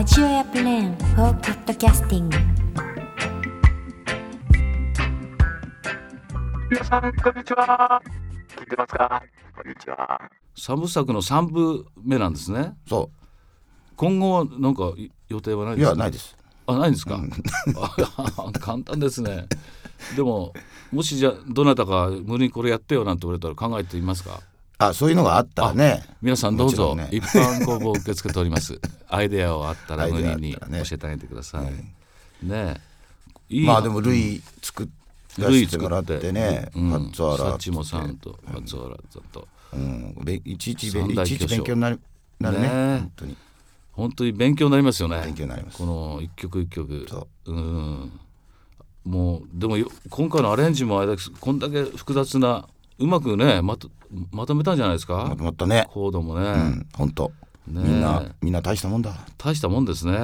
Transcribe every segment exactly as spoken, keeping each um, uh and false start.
ラジオやプレーン for ポッドキャスティング。 皆さんこんにちは。聞いてますか？こんにちは。 三部作のさんぶめなんですね。 そ今後はなんか予定はなう。 いですか？ いやないです。 あ、ないんですか、うん、簡単ですね。でももしじゃあどなたか無理にこれやってよなんて言われたら考えてみますか？ あ、そういうのがあったらね。 皆さんどうぞ、 ね、 一般公募を受け付けておりますアイデアをあったら無理に教えてあげてください。ねえ、いい。 まあでもルイ作らせてもらってね、 うん、 ハッツアラサッチモさんとハッツアラさんと、 うん、いちいち勉いちいち勉強になる、なるね。本当に本当に勉強になりますよね。 勉強になります。 この一曲一曲。 そう、 うん、もうでも今回のアレンジもあれだけこんだけ複雑なうまくね まと, まとめたんじゃないですか？ まとまったね。 コードもね、 うん、本当、ね、みんなみんな大したもんだ。 大したもんですね、うん、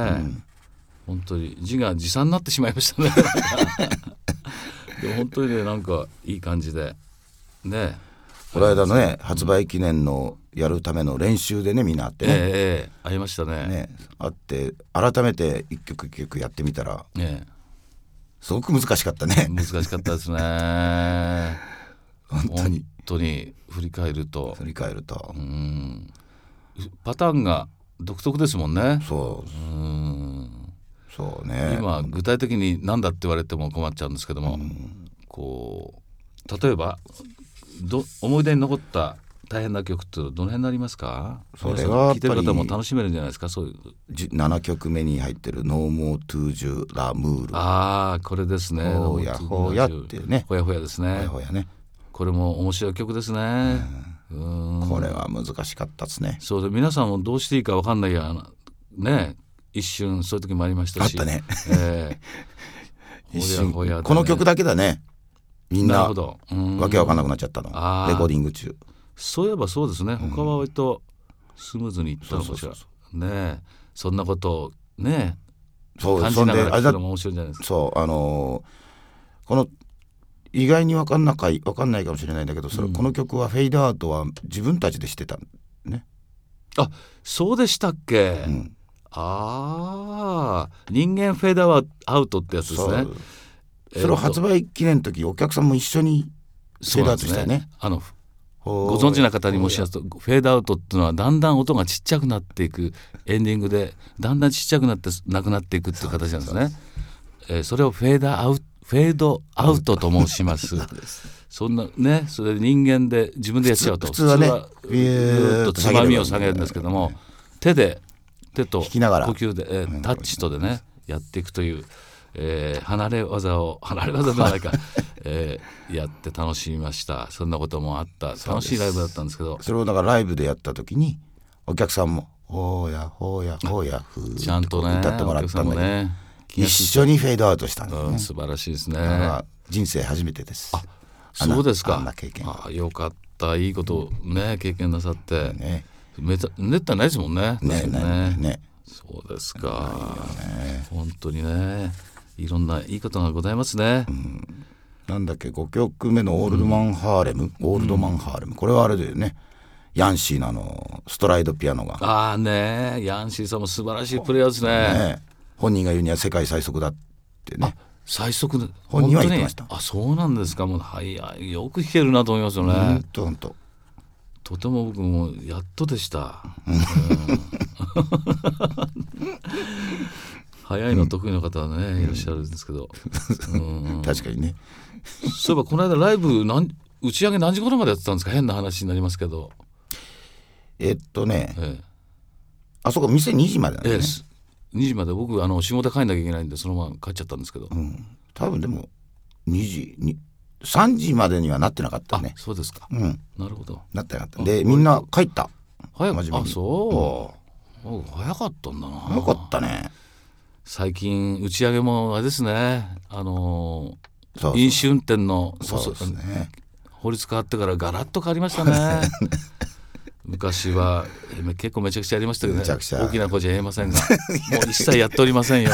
本当に字が持参になってしまいましたねでも本当にね、なんかいい感じでね。 この間のね、発売記念のやるための練習でね、みんな会ってね、 えーえー、会いました ね, ね会って改めて一曲一曲やってみたら、 えー、 すごく難しかったね。 難しかったですね本当に本当に振り返ると振り返ると、 うん、パターンが独特ですもんね。 そう、うん、そうね。 今具体的に何だって言われても困っちゃうんですけども、うん、こう例えばど思い出に残った大変な曲ってどの辺になりますか？ それはやっぱり聞いてる方も楽しめるんじゃないですか？そういうななきょくめに入ってる No More to Ju La Mour。 ああ、これですね。 ほやほやっていうね。 ほやほやですね。 ほやほやね。 これも面白い曲ですね。うん、 これは難しかったですね。 そうで、皆さんもどうしていいか分かんないやね、一瞬そういう時もありましたし。 あったね、 えー、 一瞬ほやほやでね、 この曲だけだね、みんなわけわかんなくなっちゃったの、レコーディング中。 そういえばそうですね、他は割とスムーズにいったのかしら。ね、そんなことをね、 そう感じながら聞くのも面白いんじゃないですか。 そう、あのー、この意外に分かんなかい分かんないかもしれないんだけど、それ、うん、この曲はフェイドアウトは自分たちでしてたね。 あ、そうでしたっけ、うん、ああ、人間フェードアウトってやつですね。 そ, それを発売記念の時お客さんも一緒にフェードアウトしたよね。 あのご存知な方に申しますと、フェードアウトっていうのはだんだん音がちっちゃくなっていく、エンディングでだんだんちっちゃくなってなくなっていくっていう形なんですね。 そ, えー、それをフェードアウトフェードアウトと申しますそんなね、それで人間で自分でやっちゃうと、 普通はね、 普通はぐーっとつまみを下げるんですけども、手で手と呼吸で、えー、タッチとでねやっていくという、えー、離れ技を離れ技ではないか、えー、やって楽しみました。そんなこともあった。楽しいライブだったんですけど、 それをだからライブでやった時にお客さんもほーやほーやほーやふーちゃんとね歌ってもらったんだけど、 ね、 一緒にフェードアウトしたんですね、 うん、素晴らしいですね。 人生初めてです。 あ、そうですか。 あんな経験。 あ、よかった、いいことね、経験なさって、 ね、 めためったにないですもんね。 ねねね。 そうですか、ね、本当にね、いろんないいことがございますね、 うん、なんだっけごきょくめのオールドマンハーレム、うん、オールドマンハーレム、これはあれだよね、ヤンシーのあのストライドピアノが。 ああね、ヤンシーさんも素晴らしいプレイヤーです ね, ね。 本人が言うには世界最速だってね。 最速で本人は言ってました。 あ、そうなんですか。もう、はい、よく弾けるなと思いますよね。 ほんとほんと、 とても僕もやっとでした、うん、早いの得意な方はね、うん、いらっしゃるんですけど、うん、 確かにね。 そういえばこの間ライブなん打ち上げ何時頃までやってたんですか？変な話になりますけど。 えっとね、 ええ、 あそこ店にじまでなんですね、 ええ、にじまで。僕あの仕事帰んなきゃいけないんでそのまま帰っちゃったんですけど、 うん、多分でもにじにさんじまでにはなってなかったね。 あ、そうですか、 うん、 なるほど、 なってなかった。でみんな帰った。 早真面目に。 あ、そう、うん、早かったんだな。 早かったね。 最近打ち上げもあれですね、あのー、そうそう飲酒運転のそうですね、 法律変わってからガラッと変わりましたね昔は結構めちゃくちゃやりましたけどね。大きな声じゃ言えませんがもう一切やっておりませんよ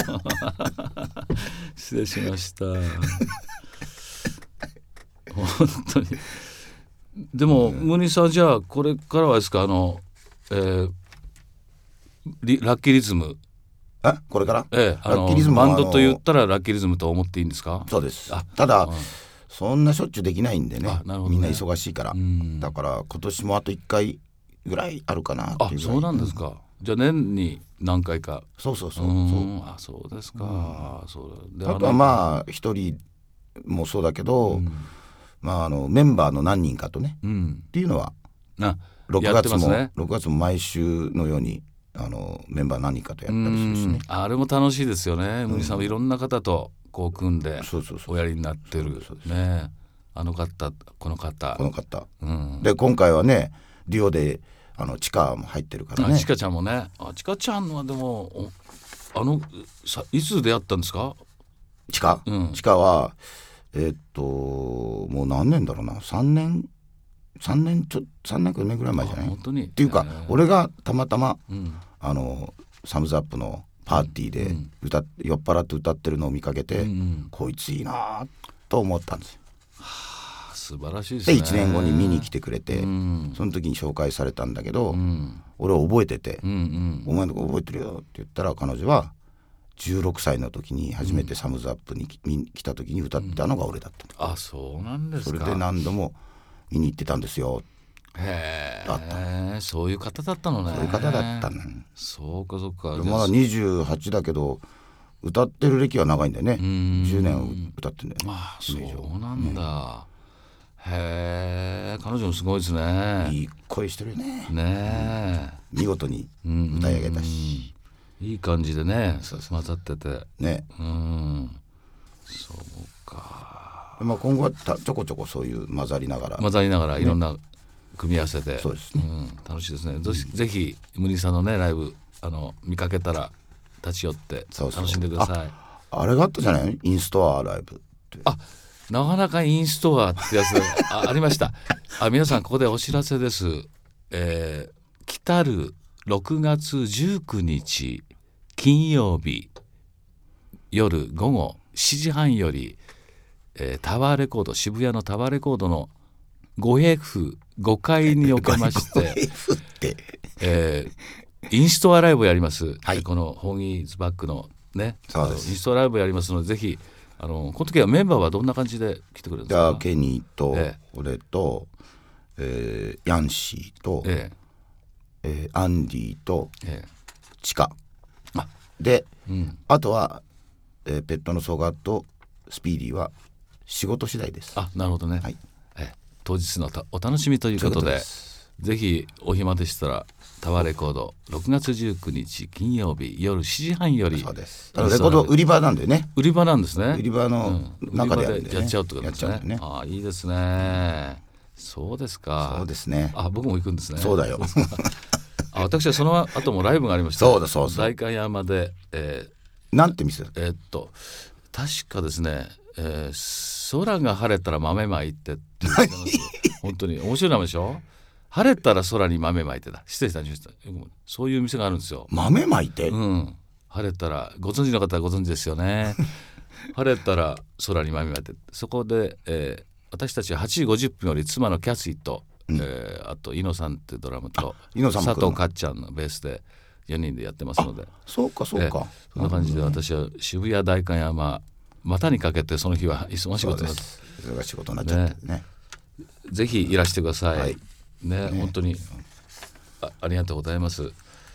失礼しました本当に。でも、うん、ムニさん、じゃあこれからはですか、あの、えー、リラッキーリズムえこれから、 ええ、あのラッキーリズムはバンドと言ったらラッキーリズムと思っていいんですか？ そうです。 あただ、 うんそんなしょっちゅうできないんでね、 あなるほどねみんな忙しいから、 うん、 だから今年もあといっかいぐらいあるかなっていうぐらい。 あそうなんですか、うん、じゃあ年に何回か。 そうそうそう、 うんそうあそうですか、うん、そうであとはまあ一人もそうだけど、うん、まあ、あのメンバーの何人かとね、うん、っていうのはろくがつも、ね、ろくがつも毎週のようにあのメンバー何人かとやったりするしね。 あれも楽しいですよね。ムニさんはいろんな方とこう組んでおやりになってるね。あの方この方この方、うん、で今回はねデュオであのチカも入ってるからね。 チカちゃんもね。あチカちゃんはでもあのさいつ出会ったんですか？ チカ、うん、チカはえー、っともう何年だろうなさんねんさんねんちょさんねんくらいぐらい前じゃない？ 本当にっていうか、えー、俺がたまたま、うん、あのサムズアップのパーティーで歌っ、うん、酔っ払って歌ってるのを見かけて、うんうん、こいついいなと思ったんですよ。 はあ、素晴らしいですね。 でいちねんごに見に来てくれて、うん、その時に紹介されたんだけど、うん、俺は覚えてて、うんうん、お前のとこ覚えてるよって言ったら彼女はじゅうろくさいの時に初めてサムズアップに来た時に歌ったのが俺だった、 うん、あそうなんですか。 それで何度も見に行ってたんですよ。 へえ、そういう方だったのね。 そういう方だったの。 そうかそうか。 まだにじゅうはちだけど歌ってる歴は長いんだよね。じゅうねん歌ってんだよね。 あそうなんだ、ね、へえ、彼女もすごいですね。 いい声してるよね。 ねえ、 うん、見事に歌い上げたし、 いい感じでね混ざっててね。 うんそうか。 まあ、今後はたちょこちょこそういう混ざりながら混ざりながらいろんな組み合わせで、 ね、そうですね、 うん、楽しいですね。ぜひ、ぜひムニさんのねライブあの見かけたら立ち寄って楽しんでください。 そうそう あ, あれがあったじゃない？インストアライブって。 あなかなかインストアってやつ あ, ありました。あ皆さんここでお知らせです。えー、来たるろくがつじゅうくにち金曜日夜ごごしちじはんより、えー、タワーレコード渋谷のタワーレコードの ごエフごかいにおけましてえー、インストアライブをやります、はい、このホーギーズバックのねそうです。 インストアライブをやりますのでぜひあのこの時はメンバーはどんな感じで来てくれるんですか？ じゃあケニーと俺と、えー、ヤンシーと、えええー、アンディと、ええ、チカあで、うん、あとは、えー、ペットのソガとスピーディーは仕事次第です。 あなるほどね、はいえ当日のお楽しみということ で, でぜひお暇でしたらタワーレコードろくがつじゅうくにち金曜日夜しちじはんより。 そうです。レコード売り場なんでね。 売り場なんですね。 売り場の中でやるんで、ね、 やっちゃうってことですね。ねあいいですね。そうですか。 そうですね。 あ僕も行くんですね。 そうだよ。 あ私はその後もライブがありました。 そうだそうそう。 代官山で、えー、なんて店だ。 えー、っと確かですね、えー、空が晴れたら豆まいてっていう本当に面白い名前でしょ。晴れたら空に豆まいてだ。失礼した失礼した。そういう店があるんですよ。 豆まいて。 うん。晴れたらご存知の方はご存知ですよね。晴れたら空に豆まいて。そこで、えー、私たちははちじごじゅっぷんより妻のキャシーと、うんえー、あとイノさんってドラムと佐藤かっちゃんのベースでよにんでやってますので。 そうかそうか、えー、 そんな感じで私は渋谷代官山股にかけてその日は忙しいことになって忙しいことになっちゃってね。 ぜひいらしてください、はいね、 ね本当に あ, ありがとうございます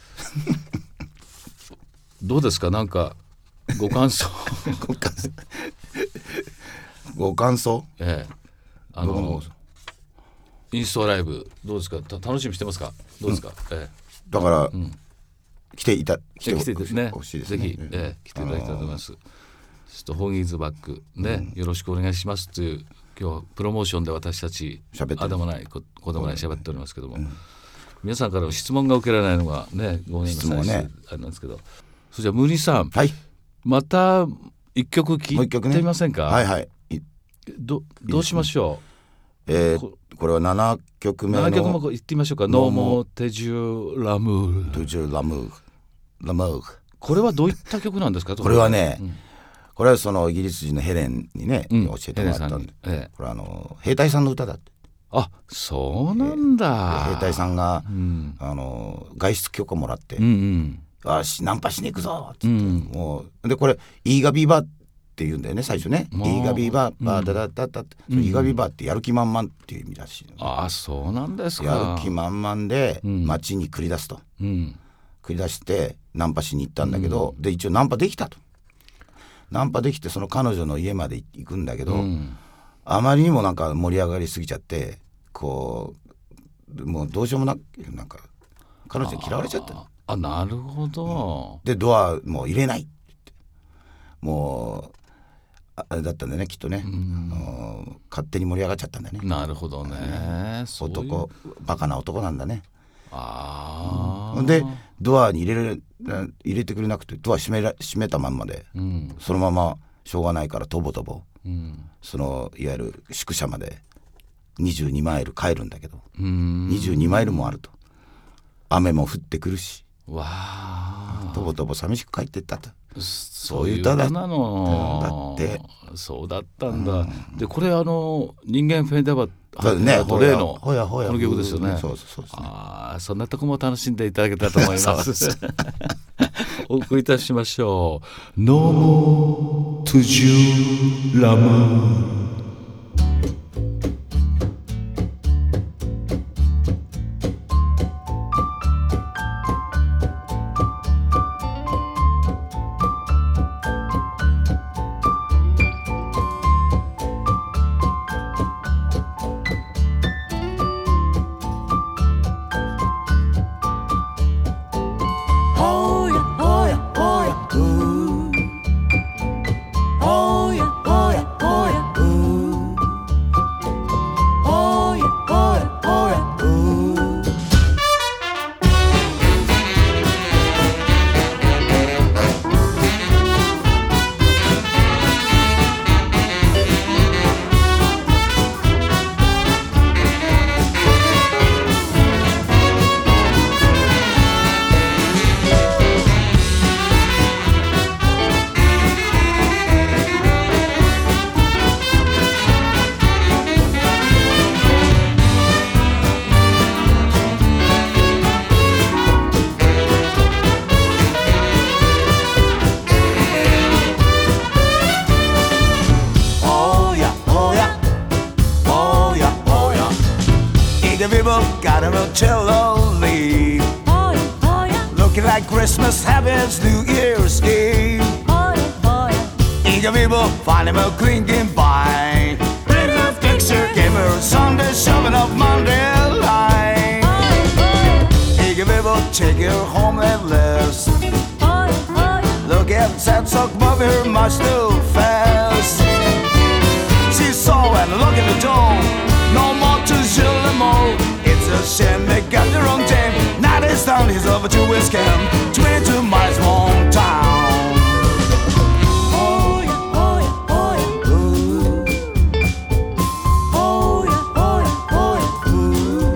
どうですかなんかご感想ご感想ご感想、 ええ、あのインストライブどうですか楽しみにしてますかどうですか、うんええ、 だから、うん、来ていた来てほしいですね。 ぜひ、 ええ、来ていただきたいと思います。ちょっとホーギーズバックね、うん、よろしくお願いしますという今日はプロモーションで私たちあでもないここでもない喋っておりますけども、うん、皆さんからの質問が受けられないのがねごめんなさい、ね、あれなんですけどそれじゃあムーニーさん、はい、また一曲聴いてみませんか？ はいはいど, どうしましょう、えー、こ, これはななきょくめのななきょくも言ってみましょうか。ノーモーテジュラムールテジュラムールラムールこれはどういった曲なんですか？ これはね、うんこれはそのイギリス人のヘレンにね、うん、教えてもらったんで、ええ、これはあの兵隊さんの歌だって。 あそうなんだ、 えー、兵隊さんが、うん、あの外出許可もらって、 うんうん、 よしナンパしに行くぞっつって、うん、もうでこれイーガビーバーって言うんだよね最初ね。イーガビーバーバーダダダダダ、うん、イーガビーバーってやる気満々っていう意味らしい、ね、 ああそうなんですか。 やる気満々で街に繰り出すと、うん、繰り出してナンパしに行ったんだけど、うん、で一応ナンパできたと。ナンパできてその彼女の家まで行くんだけど、うん、あまりにもなんか盛り上がりすぎちゃってこうもうどうしようもなくなんか彼女に嫌われちゃったの。 あ、なるほど、 うん、でドアもう入れないって言ってもうあれだったんだよねきっとね、うん、勝手に盛り上がっちゃったんだね。 なるほどね、 ねそういう男バカな男なんだね。 あ、 うん、でドアに入れる入れてくれなくてドア閉めら閉めたまんまで、うん、そのまましょうがないからとぼとぼ、うん、そのいわゆる宿舎までにじゅうにマイル帰るんだけど、うん、にじゅうにマイルもあると雨も降ってくるしわあとぼとぼ寂しく帰ってったとそういう歌だなのだってそうだったんだ、うん、でこれあの人間フェイダーバーね、 例のほやほやこの曲ですよね。 そうそうそうですね。 あそんなとこも楽しんでいただけたと思いますお送りいたしましょう。No tujuh lama Christmas, happy New Year's Eve. Oh yeah, oh yeah. Eager people find him a clinking by. Bring a picture, give her Sunday, shoving up Monday line. Oh yeah, oh yeah. Eager people take her home and list. Oh yeah, oh yeah. Look at that sock above her much too fast. She saw and look at the door. No more to Gilmore. It's a shame they got the wrong time. Now this town is over to West Camp, twenty-two miles from town. Oh yeah, oh yeah, oh yeah, ooh. Oh yeah, oh yeah, oh yeah, ooh.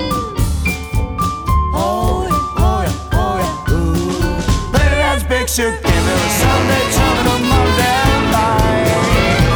Oh yeah, oh yeah, oh yeah, ooh. Better that's big shit, give me a Sunday, coming on Monday night.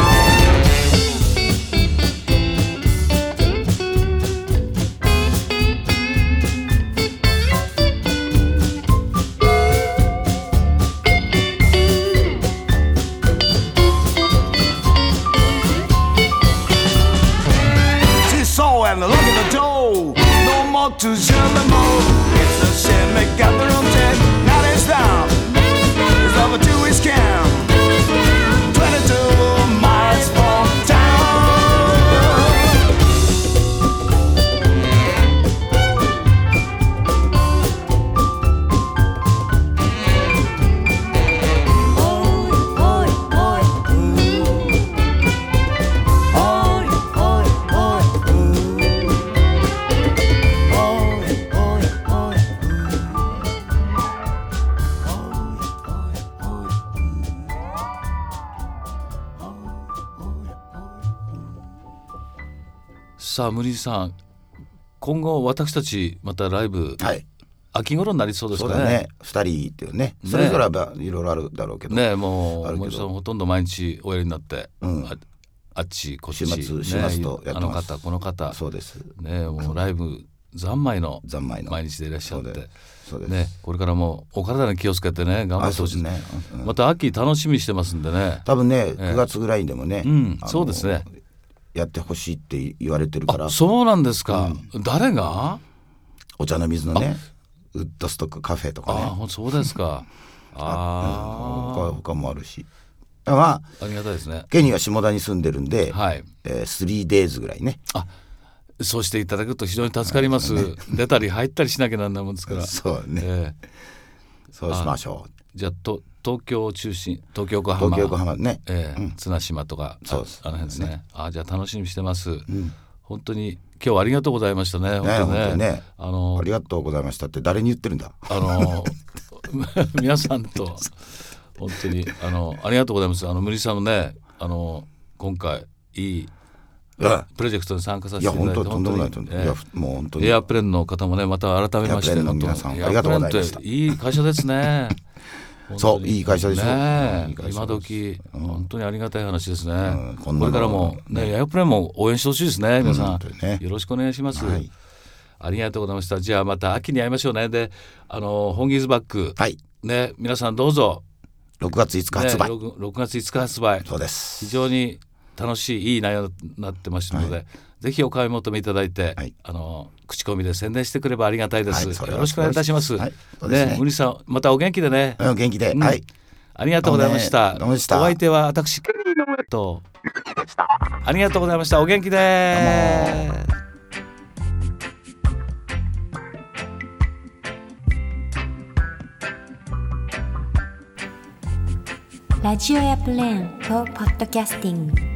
And look at the door, no more to Gilmore. It's a shame they got their own tent. Now it's down, it's over to his camp, twenty-two miles from town. さあ森さん今後私たちまたライブ、はい、秋頃になりそうですかね。 そうだねふたりっていうねそれぞれはいろいろあるだろうけどねもう森さんほとんど毎日おやりになって、うん、あ, あっちこっち週末週末とやってます、 ね、あの方この方そうですねもうライブ三昧の三昧の毎日でいらっしゃってそうです、 ね、これからもお体に気をつけてね頑張ってほしいですね、うん、また秋楽しみにしてますんでね多分ねくがつぐらいでもね、 うん、そうですねやってほしいって言われてるから。 そうなんですか、うん、誰がお茶の水のねウッドストックカフェとかね。 あそうですかあ、 うん、他, 他もあるしまあありがたいですね。 ケニーは下田に住んでるんで、 はいえー、スリーデイズぐらいね。 あそうしていただくと非常に助かります、ね、出たり入ったりしなきゃなんないもんですからそうね、えー、そうしましょう。 じゃあと東京を中心東京横浜東京横浜ね、 えーうん、綱島とかそうですあの辺ですね、ねあじゃあ楽しみにしてます、うん、本当に今日はありがとうございましたね。 ね本当にねあのありがとうございましたって誰に言ってるんだあの皆さんと本当にあのありがとうございます。あの無理さんもねあの今回いいプロジェクトに参加させていただいて、いや本当とんでもないとんでもない、えー、もう本当にエアプレーンの方もねまた改めましてエアプレーンの皆さんありがとうございました。 いい会社ですねそういい会社でしょ、 ね、いい会社今時、うん、本当にありがたい話ですね、うん、こ, これからも、ね、エアプレーンも応援してほしいですね皆さん、うんね、よろしくお願いします、はい、ありがとうございました。じゃあまた秋に会いましょうね。であの本ギーズバッグ、 はいね、皆さんどうぞろくがついつか発売、 ね、6, ろくがついつか発売。 そうです。 非常に楽しいいい内容になってましたので、はい、ぜひお買い求めいただいて、はい、あの口コミで宣伝してくればありがたいです、はい、よろしくお願いいたします。はいね、無理さんまたお元気でね。 お元気で、うん、はいありがとうございました。お相手は私ケニーのとありがとうございました。お元気でラジオやプレーンフォーポッドキャスティング